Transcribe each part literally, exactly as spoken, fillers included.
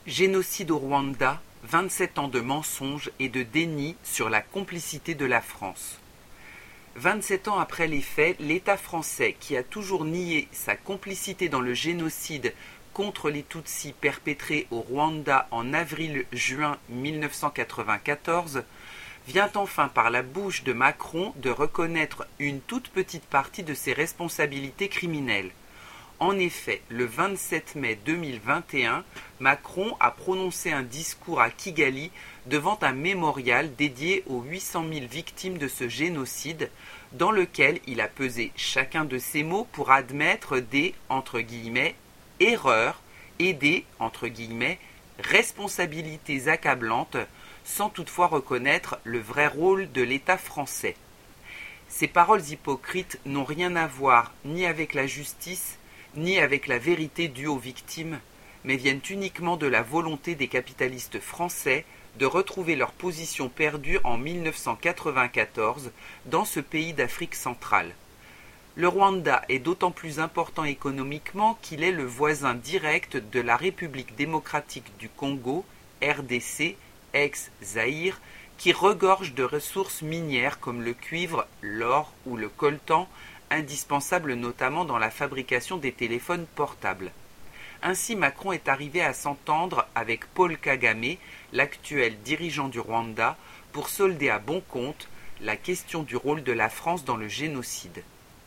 Génocide au Rwanda, vingt-sept ans de mensonges et de déni sur la complicité de la France. vingt-sept ans après les faits, l'État français, qui a toujours nié sa complicité dans le génocide contre les Tutsis perpétré au Rwanda en avril-juin mille neuf cent quatre-vingt-quatorze, vient enfin par la bouche de Macron de reconnaître une toute petite partie de ses responsabilités criminelles. En effet, le vingt-sept mai deux mille vingt et un, Macron a prononcé un discours à Kigali devant un mémorial dédié aux huit cent mille victimes de ce génocide, dans lequel il a pesé chacun de ces mots pour admettre des, entre guillemets, erreurs et des, entre guillemets, responsabilités accablantes, sans toutefois reconnaître le vrai rôle de l'État français. Ces paroles hypocrites n'ont rien à voir ni avec la justice, ni avec la vérité due aux victimes, mais viennent uniquement de la volonté des capitalistes français de retrouver leur position perdue en mille neuf cent quatre-vingt-quatorze dans ce pays d'Afrique centrale. Le Rwanda est d'autant plus important économiquement qu'il est le voisin direct de la République démocratique du Congo, R D C, ex-Zaïre, qui regorge de ressources minières comme le cuivre, l'or ou le coltan, indispensables notamment dans la fabrication des téléphones portables. Ainsi, Macron est arrivé à s'entendre avec Paul Kagame, l'actuel dirigeant du Rwanda, pour solder à bon compte la question du rôle de la France dans le génocide.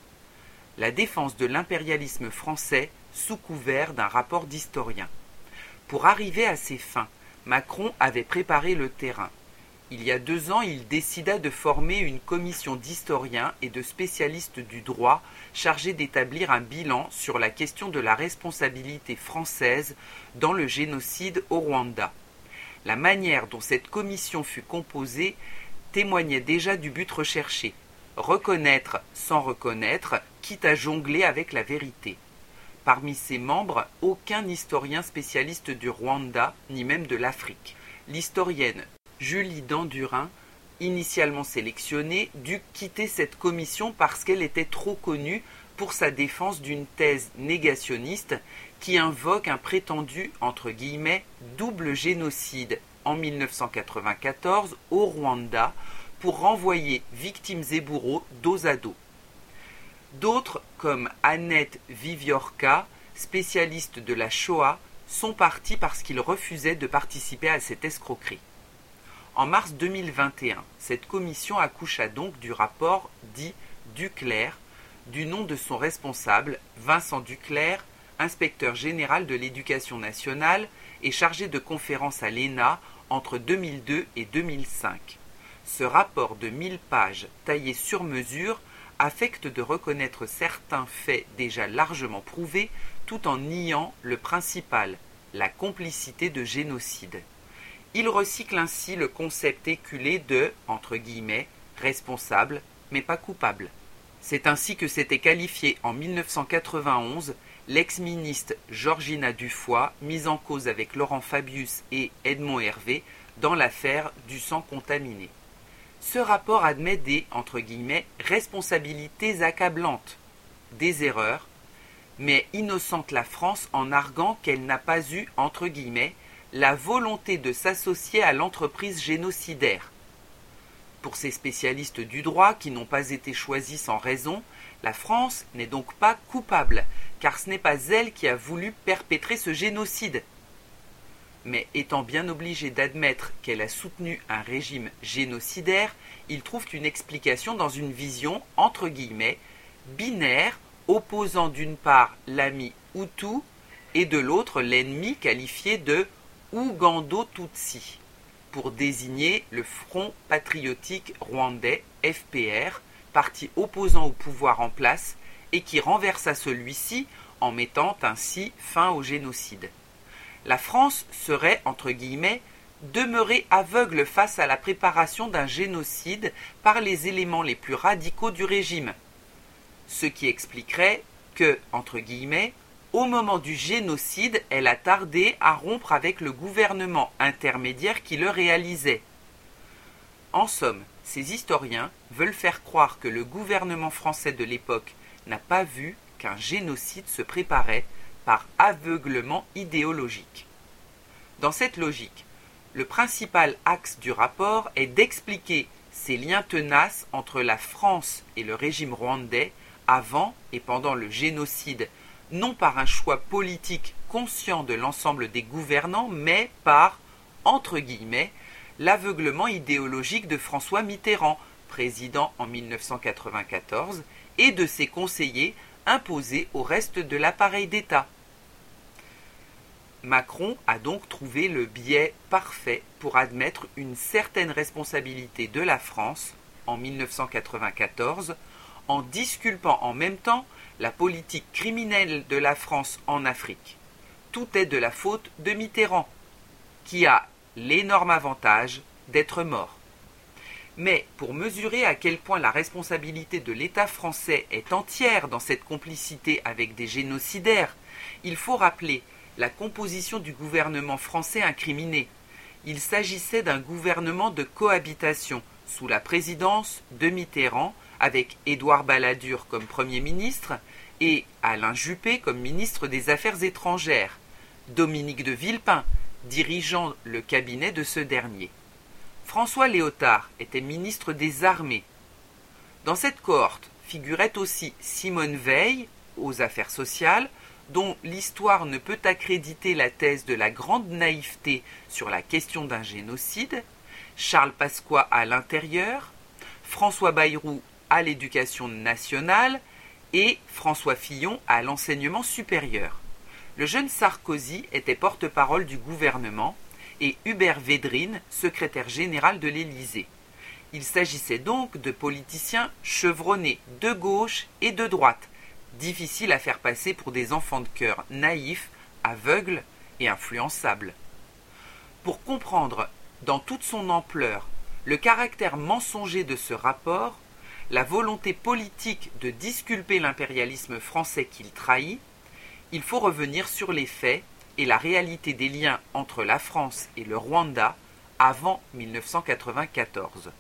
La défense de l'impérialisme français sous couvert d'un rapport d'historien. Pour arriver à ses fins, Macron avait préparé le terrain. Il y a deux ans, il décida de former une commission d'historiens et de spécialistes du droit chargée d'établir un bilan sur la question de la responsabilité française dans le génocide au Rwanda. La manière dont cette commission fut composée témoignait déjà du but recherché, reconnaître sans reconnaître, quitte à jongler avec la vérité. Parmi ses membres, aucun historien spécialiste du Rwanda, ni même de l'Afrique. L'historienne Julie Dandurin, initialement sélectionnée, dut quitter cette commission parce qu'elle était trop connue pour sa défense d'une thèse négationniste qui invoque un prétendu, entre guillemets, double génocide en mille neuf cent quatre-vingt-quatorze au Rwanda pour renvoyer victimes et bourreaux dos à dos. D'autres, comme Annette Viviorka, spécialiste de la Shoah, sont partis parce qu'ils refusaient de participer à cette escroquerie. En mars deux mille vingt et un, cette commission accoucha donc du rapport dit Duclerc, du nom de son responsable, Vincent Duclerc, inspecteur général de l'Éducation nationale et chargé de conférences à l'E N A entre deux mille deux et deux mille cinq. Ce rapport de mille pages, taillé sur mesure, affecte de reconnaître certains faits déjà largement prouvés, tout en niant le principal, la complicité de génocide. Il recycle ainsi le concept éculé de, entre guillemets, responsable, mais pas coupable. C'est ainsi que s'était qualifié en mille neuf cent quatre-vingt-onze l'ex-ministre Georgina Dufoy, mise en cause avec Laurent Fabius et Edmond Hervé dans l'affaire du sang contaminé. Ce rapport admet des, entre guillemets, responsabilités accablantes, des erreurs, mais innocente la France en arguant qu'elle n'a pas eu, entre guillemets, la volonté de s'associer à l'entreprise génocidaire. Pour ces spécialistes du droit qui n'ont pas été choisis sans raison, la France n'est donc pas coupable, car ce n'est pas elle qui a voulu perpétrer ce génocide. Mais étant bien obligée d'admettre qu'elle a soutenu un régime génocidaire, ils trouvent une explication dans une vision, entre guillemets, binaire, opposant d'une part l'ami Hutu et de l'autre l'ennemi qualifié de Ougando-Tutsi, pour désigner le Front patriotique rwandais, F P R, parti opposant au pouvoir en place et qui renversa celui-ci en mettant ainsi fin au génocide. La France serait, entre guillemets, demeurée aveugle face à la préparation d'un génocide par les éléments les plus radicaux du régime, ce qui expliquerait que, entre guillemets, au moment du génocide, elle a tardé à rompre avec le gouvernement intermédiaire qui le réalisait. En somme, ces historiens veulent faire croire que le gouvernement français de l'époque n'a pas vu qu'un génocide se préparait par aveuglement idéologique. Dans cette logique, le principal axe du rapport est d'expliquer ces liens tenaces entre la France et le régime rwandais avant et pendant le génocide, non par un choix politique conscient de l'ensemble des gouvernants, mais par, entre guillemets, l'aveuglement idéologique de François Mitterrand, président en mille neuf cent quatre-vingt-quatorze, et de ses conseillers imposés au reste de l'appareil d'État. Macron a donc trouvé le biais parfait pour admettre une certaine responsabilité de la France, en mille neuf cent quatre-vingt-quatorze, en disculpant en même temps la politique criminelle de la France en Afrique. Tout est de la faute de Mitterrand, qui a l'énorme avantage d'être mort. Mais pour mesurer à quel point la responsabilité de l'État français est entière dans cette complicité avec des génocidaires, il faut rappeler la composition du gouvernement français incriminé. Il s'agissait d'un gouvernement de cohabitation sous la présidence de Mitterrand, avec Édouard Balladur comme Premier ministre et Alain Juppé comme ministre des Affaires étrangères, Dominique de Villepin dirigeant le cabinet de ce dernier. François Léotard était ministre des Armées. Dans cette cohorte figurait aussi Simone Veil, aux affaires sociales, dont l'histoire ne peut accréditer la thèse de la grande naïveté sur la question d'un génocide, Charles Pasqua à l'intérieur, François Bayrou à l'éducation nationale et François Fillon à l'enseignement supérieur. Le jeune Sarkozy était porte-parole du gouvernement et Hubert Védrine, secrétaire général de l'Élysée. Il s'agissait donc de politiciens chevronnés de gauche et de droite, difficiles à faire passer pour des enfants de cœur naïfs, aveugles et influençables. Pour comprendre dans toute son ampleur le caractère mensonger de ce rapport, la volonté politique de disculper l'impérialisme français qu'il trahit, il faut revenir sur les faits et la réalité des liens entre la France et le Rwanda avant mille neuf cent quatre-vingt-quatorze.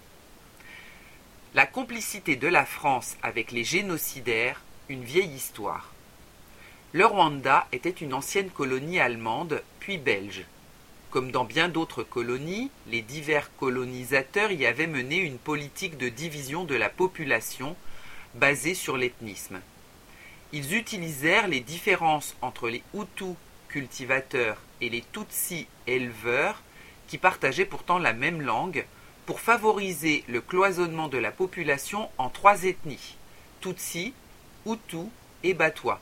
La complicité de la France avec les génocidaires, une vieille histoire. Le Rwanda était une ancienne colonie allemande, puis belge. Comme dans bien d'autres colonies, les divers colonisateurs y avaient mené une politique de division de la population basée sur l'ethnisme. Ils utilisèrent les différences entre les Hutus cultivateurs et les Tutsis éleveurs, qui partageaient pourtant la même langue, pour favoriser le cloisonnement de la population en trois ethnies, Tutsis, Hutus et Batois.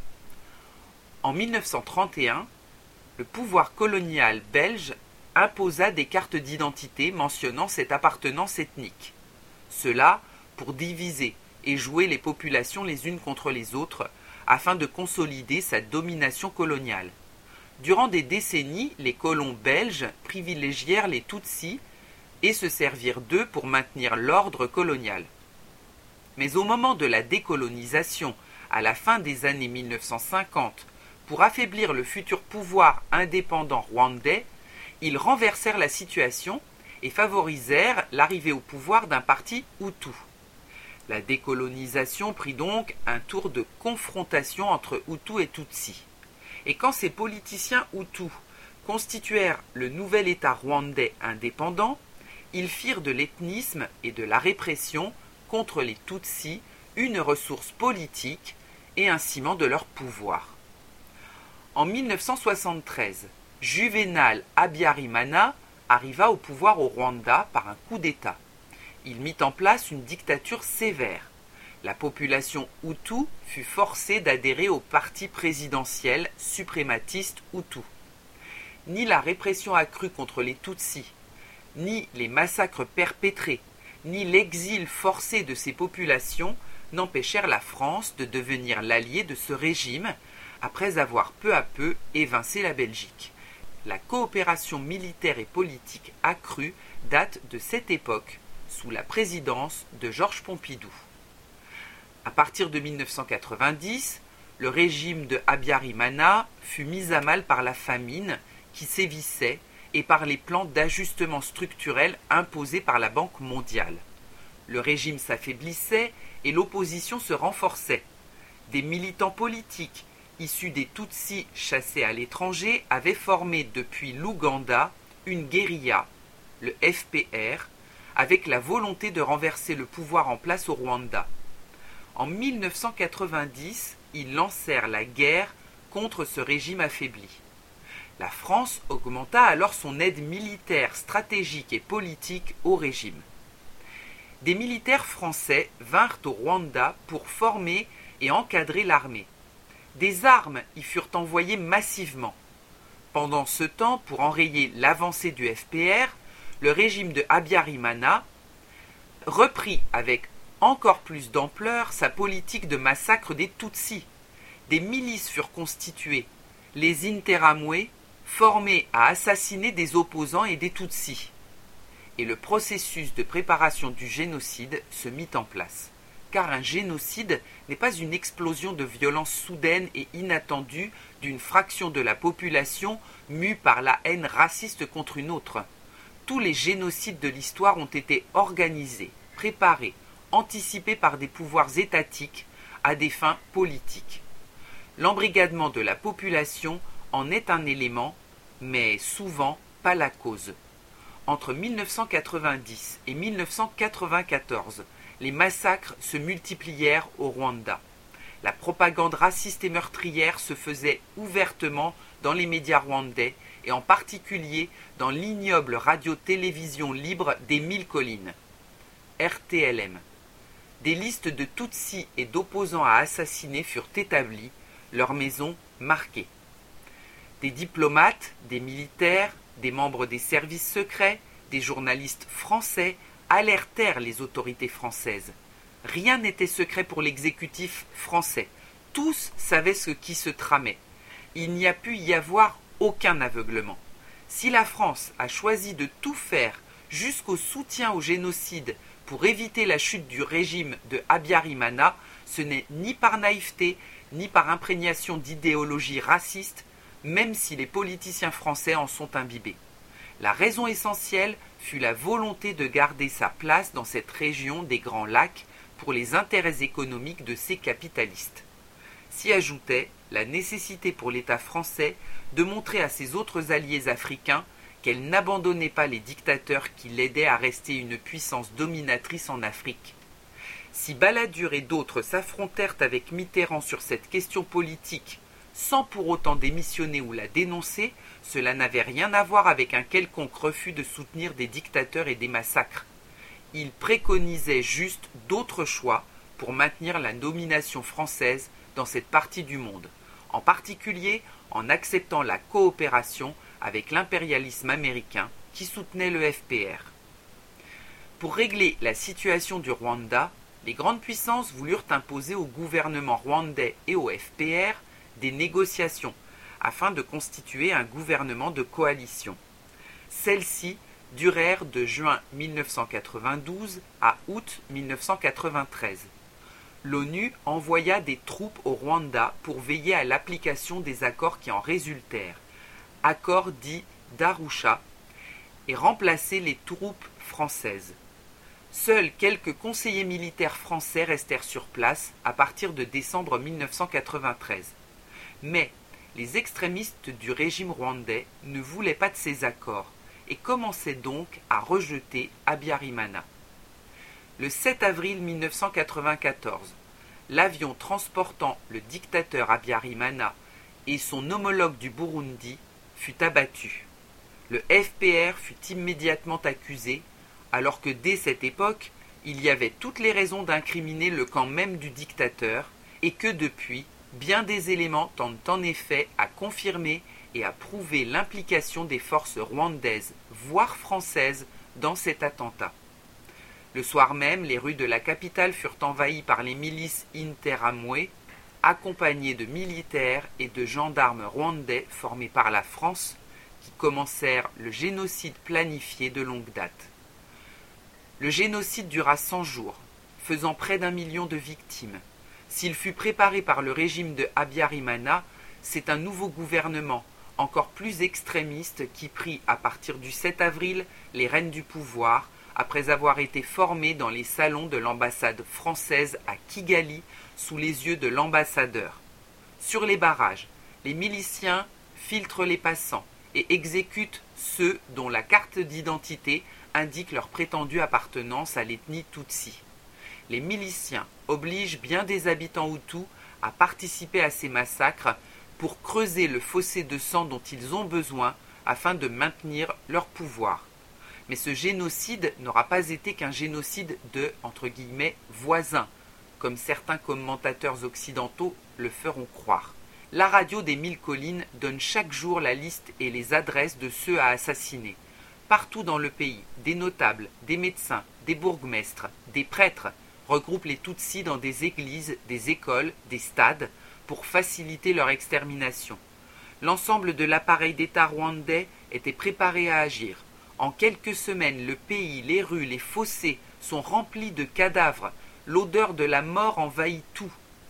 En mille neuf cent trente et un, le pouvoir colonial belge imposa des cartes d'identité mentionnant cette appartenance ethnique. Cela pour diviser et jouer les populations les unes contre les autres, afin de consolider sa domination coloniale. Durant des décennies, les colons belges privilégièrent les Tutsis et se servirent d'eux pour maintenir l'ordre colonial. Mais au moment de la décolonisation, à la fin des années mille neuf cent cinquante, pour affaiblir le futur pouvoir indépendant rwandais, ils renversèrent la situation et favorisèrent l'arrivée au pouvoir d'un parti Hutu. La décolonisation prit donc un tour de confrontation entre Hutus et Tutsis. Et quand ces politiciens Hutus constituèrent le nouvel État rwandais indépendant, ils firent de l'ethnisme et de la répression contre les Tutsis une ressource politique et un ciment de leur pouvoir. En mille neuf cent soixante-treize, Juvénal Habyarimana arriva au pouvoir au Rwanda par un coup d'État. Il mit en place une dictature sévère. La population Hutu fut forcée d'adhérer au parti présidentiel suprématiste Hutu. Ni la répression accrue contre les Tutsis, ni les massacres perpétrés, ni l'exil forcé de ces populations n'empêchèrent la France de devenir l'allié de ce régime après avoir peu à peu évincé la Belgique. La coopération militaire et politique accrue date de cette époque, sous la présidence de Georges Pompidou. À partir de mille neuf cent quatre-vingt-dix, le régime de Habyarimana fut mis à mal par la famine qui sévissait et par les plans d'ajustement structurel imposés par la Banque mondiale. Le régime s'affaiblissait et l'opposition se renforçait. Des militants politiques issus des Tutsis chassés à l'étranger, avait formé depuis l'Ouganda une guérilla, le F P R, avec la volonté de renverser le pouvoir en place au Rwanda. En mille neuf cent quatre-vingt-dix, ils lancèrent la guerre contre ce régime affaibli. La France augmenta alors son aide militaire, stratégique et politique au régime. Des militaires français vinrent au Rwanda pour former et encadrer l'armée. Des armes y furent envoyées massivement. Pendant ce temps, pour enrayer l'avancée du F P R, le régime de Habyarimana reprit avec encore plus d'ampleur sa politique de massacre des Tutsis. Des milices furent constituées, les Interamwe, formées à assassiner des opposants et des Tutsis. Et le processus de préparation du génocide se mit en place. Car un génocide n'est pas une explosion de violence soudaine et inattendue d'une fraction de la population mue par la haine raciste contre une autre. Tous les génocides de l'histoire ont été organisés, préparés, anticipés par des pouvoirs étatiques à des fins politiques. L'embrigadement de la population en est un élément, mais souvent pas la cause. Entre mille neuf cent quatre-vingt-dix et mille neuf cent quatre-vingt-quatorze, les massacres se multiplièrent au Rwanda. La propagande raciste et meurtrière se faisait ouvertement dans les médias rwandais et en particulier dans l'ignoble radio-télévision libre des Mille Collines, R T L M. Des listes de Tutsis et d'opposants à assassiner furent établies, leurs maisons marquées. Des diplomates, des militaires, des membres des services secrets, des journalistes français alertèrent les autorités françaises. Rien n'était secret pour l'exécutif français. Tous savaient ce qui se tramait. Il n'y a pu y avoir aucun aveuglement. Si la France a choisi de tout faire jusqu'au soutien au génocide pour éviter la chute du régime de Habyarimana, ce n'est ni par naïveté, ni par imprégnation d'idéologie raciste, même si les politiciens français en sont imbibés. La raison essentielle fut la volonté de garder sa place dans cette région des Grands Lacs pour les intérêts économiques de ces capitalistes. S'y ajoutait la nécessité pour l'État français de montrer à ses autres alliés africains qu'elle n'abandonnait pas les dictateurs qui l'aidaient à rester une puissance dominatrice en Afrique. Si Balladur et d'autres s'affrontèrent avec Mitterrand sur cette question politique sans pour autant démissionner ou la dénoncer, cela n'avait rien à voir avec un quelconque refus de soutenir des dictateurs et des massacres. Ils préconisaient juste d'autres choix pour maintenir la domination française dans cette partie du monde, en particulier en acceptant la coopération avec l'impérialisme américain qui soutenait le F P R. Pour régler la situation du Rwanda, les grandes puissances voulurent imposer au gouvernement rwandais et au F P R des négociations afin de constituer un gouvernement de coalition. Celles-ci durèrent de juin mille neuf cent quatre-vingt-douze à août mille neuf cent quatre-vingt-treize. L'ONU envoya des troupes au Rwanda pour veiller à l'application des accords qui en résultèrent, accords dits d'Arusha, et remplacer les troupes françaises. Seuls quelques conseillers militaires français restèrent sur place à partir de décembre mille neuf cent quatre-vingt-treize. Mais les extrémistes du régime rwandais ne voulaient pas de ces accords et commençaient donc à rejeter Habyarimana. Le sept avril mille neuf cent quatre-vingt-quatorze, l'avion transportant le dictateur Habyarimana et son homologue du Burundi fut abattu. Le F P R fut immédiatement accusé, alors que dès cette époque, il y avait toutes les raisons d'incriminer le camp même du dictateur et que depuis, bien des éléments tendent en effet à confirmer et à prouver l'implication des forces rwandaises, voire françaises, dans cet attentat. Le soir même, les rues de la capitale furent envahies par les milices Interamwe, accompagnées de militaires et de gendarmes rwandais formés par la France, qui commencèrent le génocide planifié de longue date. Le génocide dura cent jours, faisant près d'un million de victimes. S'il fut préparé par le régime de Habyarimana, c'est un nouveau gouvernement, encore plus extrémiste, qui prit à partir du sept avril les rênes du pouvoir, après avoir été formé dans les salons de l'ambassade française à Kigali sous les yeux de l'ambassadeur. Sur les barrages, les miliciens filtrent les passants et exécutent ceux dont la carte d'identité indique leur prétendue appartenance à l'ethnie Tutsi. Les miliciens obligent bien des habitants hutus à participer à ces massacres pour creuser le fossé de sang dont ils ont besoin afin de maintenir leur pouvoir. Mais ce génocide n'aura pas été qu'un génocide de entre guillemets, « voisins », comme certains commentateurs occidentaux le feront croire. La radio des Mille Collines donne chaque jour la liste et les adresses de ceux à assassiner. Partout dans le pays, des notables, des médecins, des bourgmestres, des prêtres regroupent les Tutsis dans des églises, des écoles, des stades, pour faciliter leur extermination. L'ensemble de l'appareil d'État rwandais était préparé à agir. En quelques semaines, le pays, les rues, les fossés sont remplis de cadavres. L'odeur de la mort envahit tout.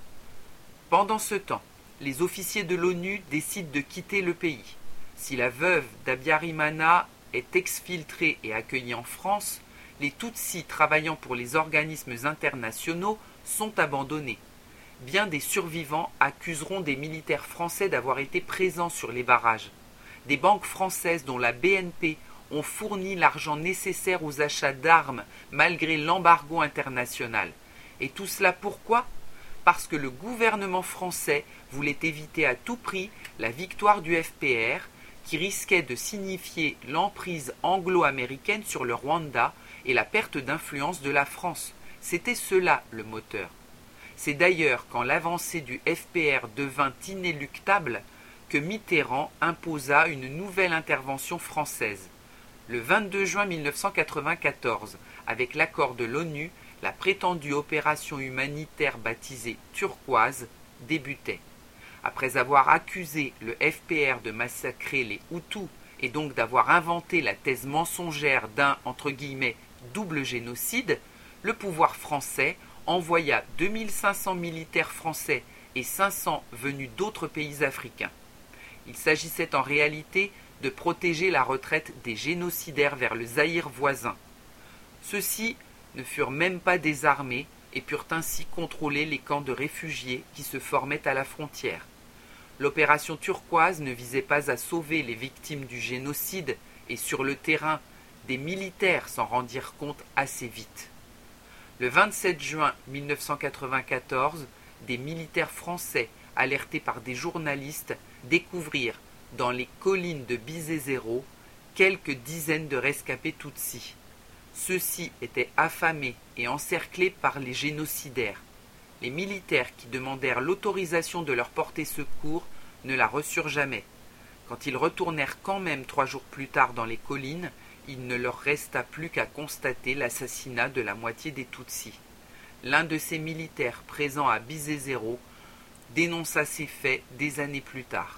Pendant ce temps, les officiers de l'ONU décident de quitter le pays. Si la veuve d'Abiyarimana est exfiltrée et accueillie en France, les Tutsis travaillant pour les organismes internationaux sont abandonnés. Bien des survivants accuseront des militaires français d'avoir été présents sur les barrages. Des banques françaises dont la B N P ont fourni l'argent nécessaire aux achats d'armes malgré l'embargo international. Et tout cela pourquoi ? Parce que le gouvernement français voulait éviter à tout prix la victoire du F P R qui risquait de signifier l'emprise anglo-américaine sur le Rwanda et la perte d'influence de la France. C'était cela le moteur. C'est d'ailleurs quand l'avancée du F P R devint inéluctable que Mitterrand imposa une nouvelle intervention française. Le vingt-deux juin mille neuf cent quatre-vingt-quatorze, avec l'accord de l'ONU, la prétendue opération humanitaire baptisée Turquoise débutait. Après avoir accusé le F P R de massacrer les Hutus et donc d'avoir inventé la thèse mensongère d'un entre guillemets double génocide, le pouvoir français envoya deux mille cinq cents militaires français et cinq cents venus d'autres pays africains. Il s'agissait en réalité de protéger la retraite des génocidaires vers le Zaïre voisin. Ceux-ci ne furent même pas désarmés et purent ainsi contrôler les camps de réfugiés qui se formaient à la frontière. L'opération Turquoise ne visait pas à sauver les victimes du génocide et sur le terrain, des militaires s'en rendirent compte assez vite. Le vingt-sept juin mille neuf cent quatre-vingt-quatorze, des militaires français, alertés par des journalistes, découvrirent dans les collines de Bisesero quelques dizaines de rescapés Tutsis. Ceux-ci étaient affamés et encerclés par les génocidaires. Les militaires qui demandèrent l'autorisation de leur porter secours ne la reçurent jamais. Quand ils retournèrent quand même trois jours plus tard dans les collines, il ne leur resta plus qu'à constater l'assassinat de la moitié des Tutsis. L'un de ces militaires présents à Bisesero dénonça ces faits des années plus tard.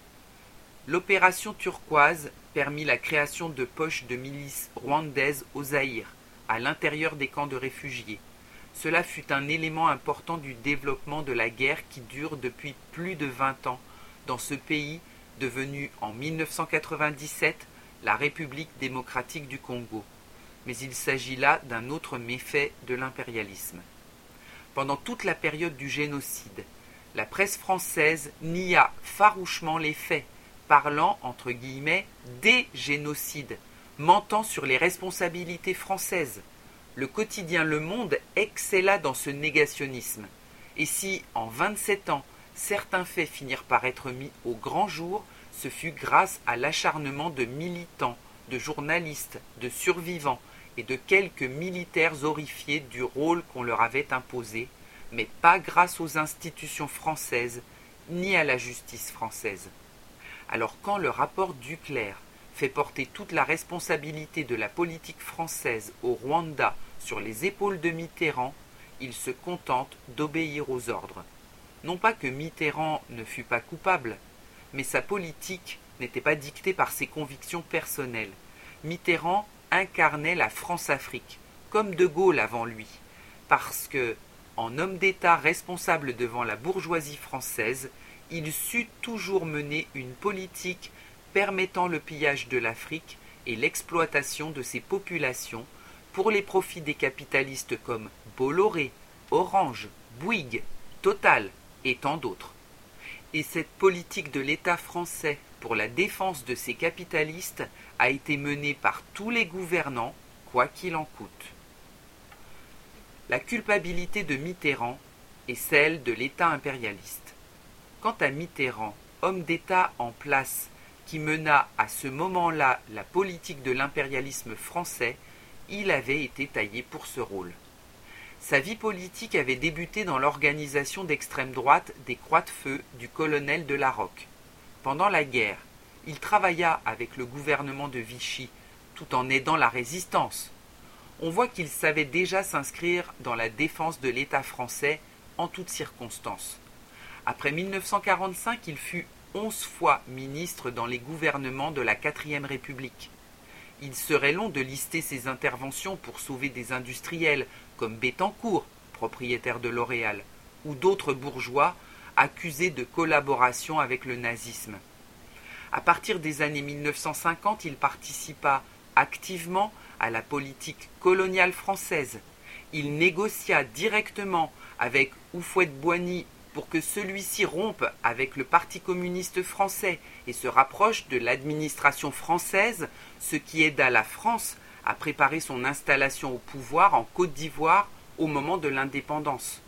L'opération Turquoise permit la création de poches de milices rwandaises au Zaïre, à l'intérieur des camps de réfugiés. Cela fut un élément important du développement de la guerre qui dure depuis plus de vingt ans dans ce pays devenu en mille neuf cent quatre-vingt-dix-sept la République démocratique du Congo. Mais il s'agit là d'un autre méfait de l'impérialisme. Pendant toute la période du génocide, la presse française nia farouchement les faits, parlant, entre guillemets, des génocides, mentant sur les responsabilités françaises. Le quotidien Le Monde excella dans ce négationnisme. Et si, en vingt-sept ans, certains faits finirent par être mis au grand jour, ce fut grâce à l'acharnement de militants, de journalistes, de survivants et de quelques militaires horrifiés du rôle qu'on leur avait imposé, mais pas grâce aux institutions françaises ni à la justice française. Alors quand le rapport Duclerc fait porter toute la responsabilité de la politique française au Rwanda sur les épaules de Mitterrand, il se contente d'obéir aux ordres. Non pas que Mitterrand ne fût pas coupable, mais sa politique n'était pas dictée par ses convictions personnelles. Mitterrand incarnait la France-Afrique, comme De Gaulle avant lui, parce que, en homme d'État responsable devant la bourgeoisie française, il sut toujours mener une politique permettant le pillage de l'Afrique et l'exploitation de ses populations pour les profits des capitalistes comme Bolloré, Orange, Bouygues, Total et tant d'autres. Et cette politique de l'État français pour la défense de ses capitalistes a été menée par tous les gouvernants, quoi qu'il en coûte. La culpabilité de Mitterrand est celle de l'État impérialiste. Quant à Mitterrand, homme d'État en place qui mena à ce moment-là la politique de l'impérialisme français, il avait été taillé pour ce rôle. Sa vie politique avait débuté dans l'organisation d'extrême droite des Croix de Feu du colonel de La Rocque. Pendant la guerre, il travailla avec le gouvernement de Vichy, tout en aidant la résistance. On voit qu'il savait déjà s'inscrire dans la défense de l'État français en toutes circonstances. Après mille neuf cent quarante-cinq, il fut onze fois ministre dans les gouvernements de la quatrième République. Il serait long de lister ses interventions pour sauver des industriels comme Bettencourt, propriétaire de L'Oréal, ou d'autres bourgeois accusés de collaboration avec le nazisme. À partir des années mille neuf cent cinquante, il participa activement à la politique coloniale française. Il négocia directement avec Houphouët-Boigny pour que celui-ci rompe avec le Parti communiste français et se rapproche de l'administration française, ce qui aida la France à préparer son installation au pouvoir en Côte d'Ivoire au moment de l'indépendance.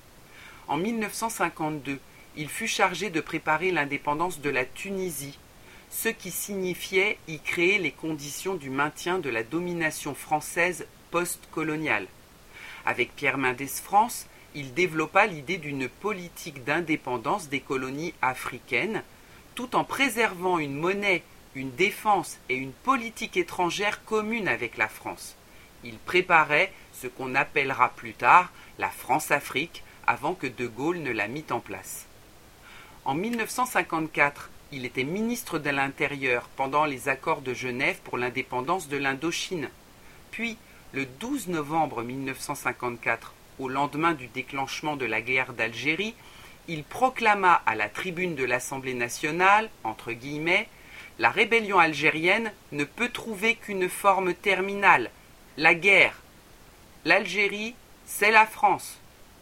En mille neuf cent cinquante-deux, il fut chargé de préparer l'indépendance de la Tunisie, ce qui signifiait y créer les conditions du maintien de la domination française post-coloniale. Avec Pierre Mendès France, il développa l'idée d'une politique d'indépendance des colonies africaines, tout en préservant une monnaie, une défense et une politique étrangère commune avec la France. Il préparait ce qu'on appellera plus tard la France-Afrique, avant que De Gaulle ne la mît en place. En mille neuf cent cinquante-quatre, il était ministre de l'Intérieur pendant les accords de Genève pour l'indépendance de l'Indochine. Puis, le douze novembre mille neuf cent cinquante-quatre, au lendemain du déclenchement de la guerre d'Algérie, il proclama à la tribune de l'Assemblée nationale, entre guillemets, « La rébellion algérienne ne peut trouver qu'une forme terminale, la guerre. L'Algérie, c'est la France. »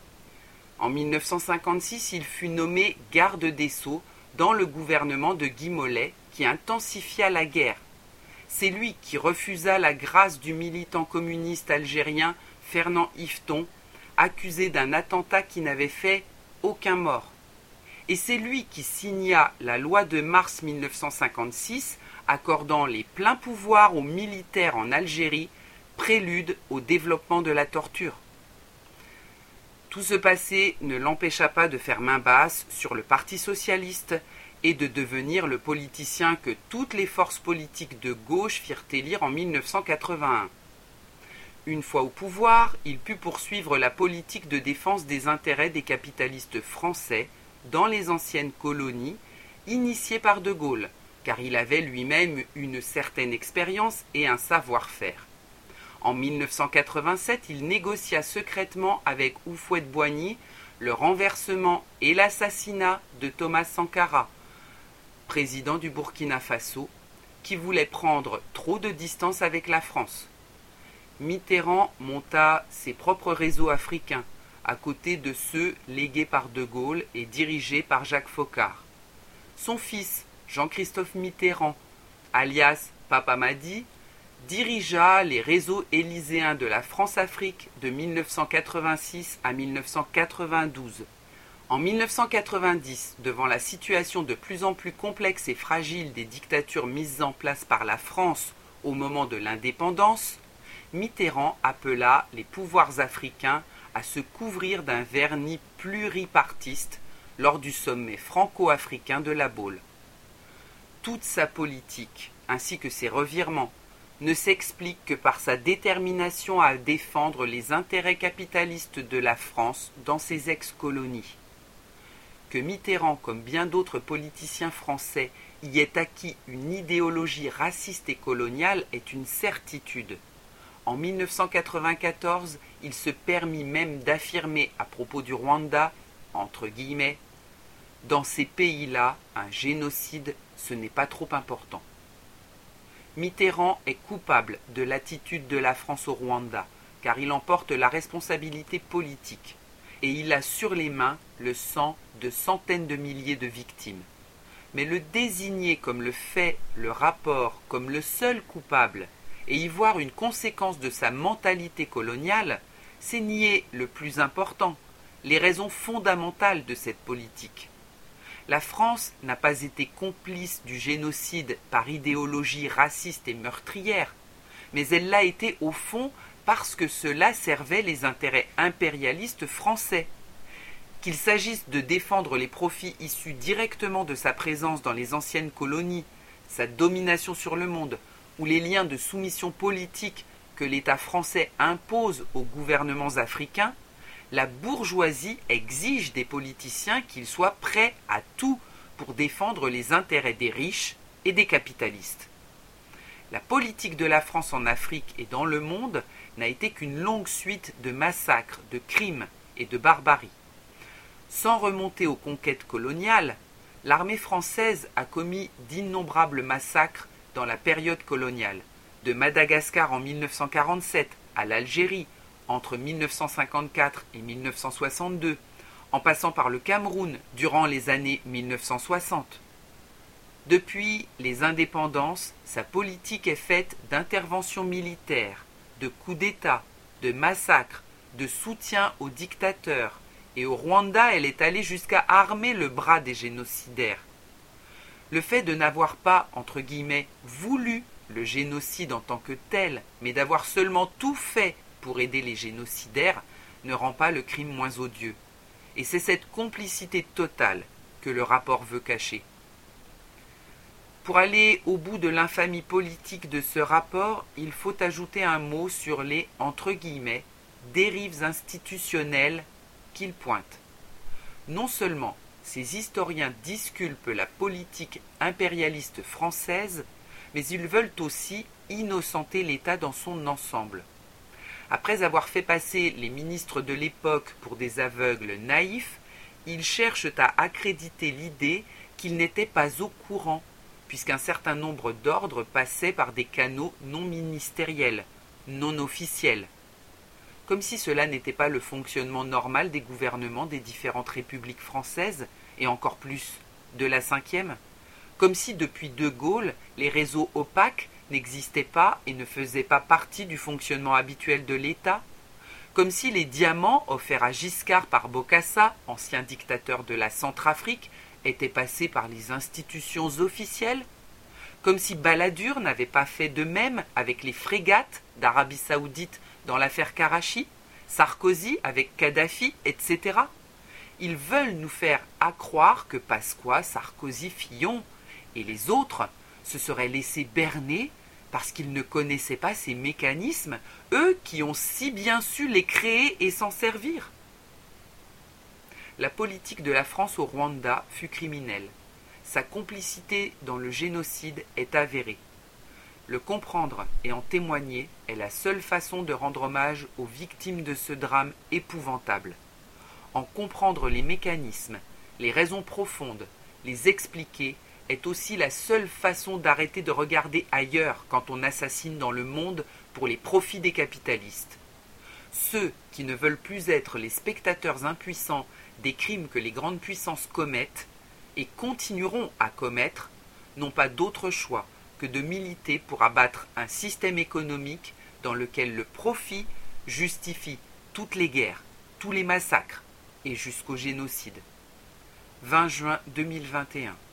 En mille neuf cent cinquante-six, il fut nommé garde des Sceaux dans le gouvernement de Guy Mollet, qui intensifia la guerre. C'est lui qui refusa la grâce du militant communiste algérien Fernand Yveton, accusé d'un attentat qui n'avait fait aucun mort. Et c'est lui qui signa la loi de mars mille neuf cent cinquante-six accordant les pleins pouvoirs aux militaires en Algérie, prélude au développement de la torture. Tout ce passé ne l'empêcha pas de faire main basse sur le Parti socialiste et de devenir le politicien que toutes les forces politiques de gauche firent élire en mille neuf cent quatre-vingt-un. Une fois au pouvoir, il put poursuivre la politique de défense des intérêts des capitalistes français dans les anciennes colonies, initiée par De Gaulle, car il avait lui-même une certaine expérience et un savoir-faire. En mille neuf cent quatre-vingt-sept, il négocia secrètement avec Houphouët-Boigny le renversement et l'assassinat de Thomas Sankara, président du Burkina Faso, qui voulait prendre trop de distance avec la France. Mitterrand monta ses propres réseaux africains, à côté de ceux légués par De Gaulle et dirigés par Jacques Foccart. Son fils, Jean-Christophe Mitterrand, alias Papa Madi, dirigea les réseaux élyséens de la France-Afrique de mille neuf cent quatre-vingt-six à mille neuf cent quatre-vingt-douze. En mille neuf cent quatre-vingt-dix, devant la situation de plus en plus complexe et fragile des dictatures mises en place par la France au moment de l'indépendance, Mitterrand appela les pouvoirs africains à se couvrir d'un vernis pluripartiste lors du sommet franco-africain de La Baule. Toute sa politique, ainsi que ses revirements, ne s'explique que par sa détermination à défendre les intérêts capitalistes de la France dans ses ex-colonies. Que Mitterrand, comme bien d'autres politiciens français, y ait acquis une idéologie raciste et coloniale est une certitude. En mille neuf cent quatre-vingt-quatorze, il se permit même d'affirmer à propos du Rwanda, entre guillemets, « Dans ces pays-là, un génocide, ce n'est pas trop important ». Mitterrand est coupable de l'attitude de la France au Rwanda, car il en porte la responsabilité politique, et il a sur les mains le sang de centaines de milliers de victimes. Mais le désigner comme le fait, le rapport, comme le seul coupable, et y voir une conséquence de sa mentalité coloniale, c'est nier le plus important, les raisons fondamentales de cette politique. La France n'a pas été complice du génocide par idéologie raciste et meurtrière, mais elle l'a été au fond parce que cela servait les intérêts impérialistes français. Qu'il s'agisse de défendre les profits issus directement de sa présence dans les anciennes colonies, sa domination sur le monde, ou les liens de soumission politique que l'État français impose aux gouvernements africains, la bourgeoisie exige des politiciens qu'ils soient prêts à tout pour défendre les intérêts des riches et des capitalistes. La politique de la France en Afrique et dans le monde n'a été qu'une longue suite de massacres, de crimes et de barbarie. Sans remonter aux conquêtes coloniales, l'armée française a commis d'innombrables massacres dans la période coloniale, de Madagascar en mille neuf cent quarante-sept à l'Algérie, entre mille neuf cent cinquante-quatre et mille neuf cent soixante-deux, en passant par le Cameroun durant les années mille neuf cent soixante. Depuis les indépendances, sa politique est faite d'interventions militaires, de coups d'État, de massacres, de soutien aux dictateurs, et au Rwanda, elle est allée jusqu'à armer le bras des génocidaires. Le fait de n'avoir pas, entre guillemets, voulu le génocide en tant que tel, mais d'avoir seulement tout fait pour aider les génocidaires, ne rend pas le crime moins odieux. Et c'est cette complicité totale que le rapport veut cacher. Pour aller au bout de l'infamie politique de ce rapport, il faut ajouter un mot sur les, entre guillemets, dérives institutionnelles qu'il pointe. Non seulement ces historiens disculpent la politique impérialiste française, mais ils veulent aussi innocenter l'État dans son ensemble. Après avoir fait passer les ministres de l'époque pour des aveugles naïfs, ils cherchent à accréditer l'idée qu'ils n'étaient pas au courant, puisqu'un certain nombre d'ordres passaient par des canaux non ministériels, non officiels. Comme si cela n'était pas le fonctionnement normal des gouvernements des différentes républiques françaises, et encore plus de la cinquième. Comme si depuis De Gaulle, les réseaux opaques n'existaient pas et ne faisaient pas partie du fonctionnement habituel de l'État. Comme si les diamants offerts à Giscard par Bokassa, ancien dictateur de la Centrafrique, étaient passés par les institutions officielles. Comme si Balladur n'avait pas fait de même avec les frégates d'Arabie Saoudite dans l'affaire Karachi, Sarkozy avec Kadhafi, et cetera. Ils veulent nous faire accroire que Pasqua, Sarkozy, Fillon et les autres se seraient laissés berner parce qu'ils ne connaissaient pas ces mécanismes, eux qui ont si bien su les créer et s'en servir. La politique de la France au Rwanda fut criminelle. Sa complicité dans le génocide est avérée. Le comprendre et en témoigner est la seule façon de rendre hommage aux victimes de ce drame épouvantable. En comprendre les mécanismes, les raisons profondes, les expliquer est aussi la seule façon d'arrêter de regarder ailleurs quand on assassine dans le monde pour les profits des capitalistes. Ceux qui ne veulent plus être les spectateurs impuissants des crimes que les grandes puissances commettent et continueront à commettre n'ont pas d'autre choix que de militer pour abattre un système économique dans lequel le profit justifie toutes les guerres, tous les massacres et jusqu'au génocide. vingt juin deux mille vingt et un